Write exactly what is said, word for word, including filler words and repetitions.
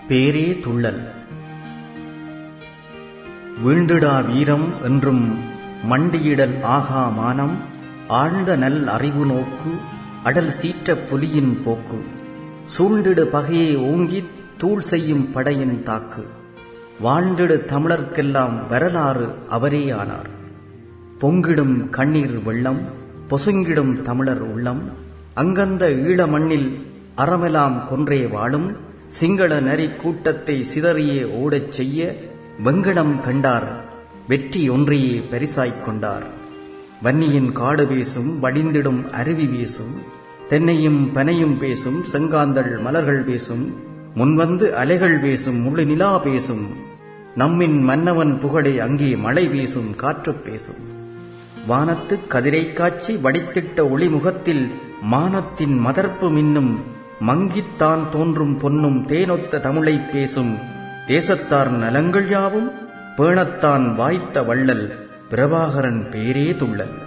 பேரே துள்ளல். வீழ்ந்திடா வீரம் என்றும் மண்டியிடல் ஆகா மானம், ஆழ்ந்த நல் அறிவு நோக்கு அடல் சீற்ற புலியின் போக்கு, சூழ்ந்திடு பகையை ஓங்கித் தூள் செய்யும் படையின் தாக்கு, வாழ்ந்திடு தமிழர்க்கெல்லாம் வரலாறு அவரேயானார். பொங்கிடும் கண்ணீர் வெள்ளம் பொசுங்கிடும் தமிழர் உள்ளம், அங்கந்த ஈழ மண்ணில் அறமெலாம் கொன்றே வாழும் சிங்கள நரி கூட்டத்தை சிதறியே ஓடச் செய்ய வெங்கடம் கண்டார், வெற்றி ஒன்றையே பரிசாய்க் கொண்டார். வன்னியின் காடு பேசும் வடிந்திடும் அருவி பேசும், தென்னையும் பனையும் பேசும் செங்காந்தள் மலர்கள் பேசும், முன்வந்து அலைகள் பேசும் முழு நிலா பேசும், நம்மின் மன்னவன் புகழை அங்கே மழை பேசும் காற்று பேசும். வானத்து கதிரை காட்சி வடித்திட்ட ஒளிமுகத்தில் மானத்தின் மதர்ப்பு மின்னும், மங்கித்தான் தோன்றும் பொன்னும் தேனொத்த தமிழைப் பேசும், தேசத்தார் நலங்கள் யாவும் பேணத்தான் வாய்த்த வள்ளல் பிரபாகரன் பேரே துள்ளல்.